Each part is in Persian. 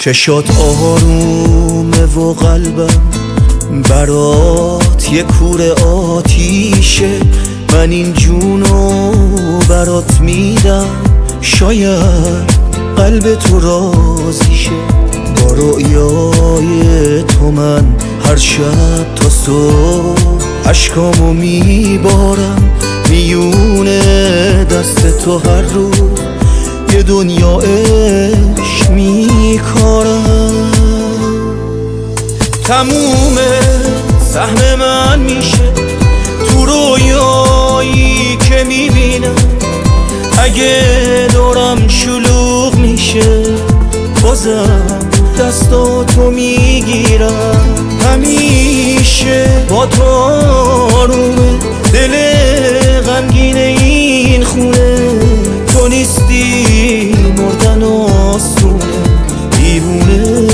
چشات آرومه و قلبم برات یه کوره آتیشه. من این جونو برات میدم، شاید قلب تو راضیشه. با رؤیای تو من هر شب تا صبح عشقامو میبارم. میونه دست تو هر روز یه دنیا عشق میکارم. تموم سهم من میشه تو رویایی که میبینم. اگه دورم شلوغ میشه بازم دستاتو میگیرم. همیشه با تو آرومه دل غمگین این خونه. تو نیستی مردن آسونه، دیوونه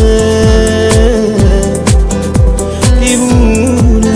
دیوونه.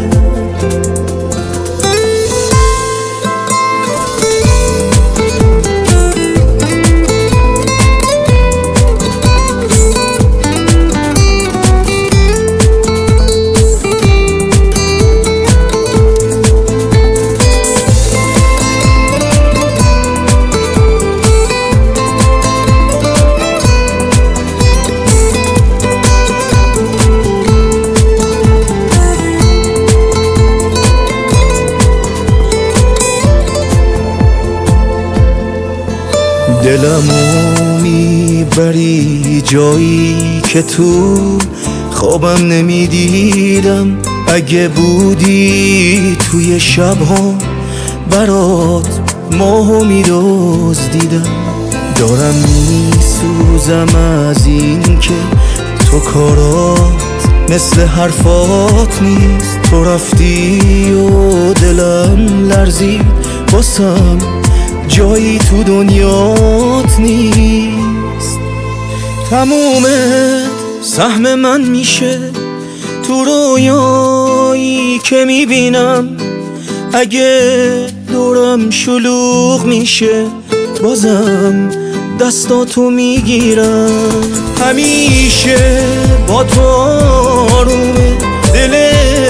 دلمو میبری جایی که تو خوابم نمیدیدم. اگه بودی توی شبها برات ماهو میدزدیدم. دارم میسوزم از این که تو کارات مثل حرفات نیست. تو رفتی و دلم لرزید، باسم جایی تو دنیات نیست. تموم سهم من میشه تو رویایی که میبینم. اگه دورم شلوغ میشه بازم دستاتو میگیرم. همیشه با تو آرومه دل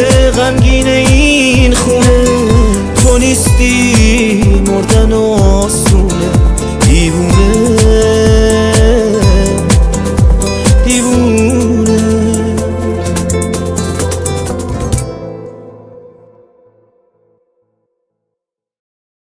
غمگین این خونه. تو نیستی مردن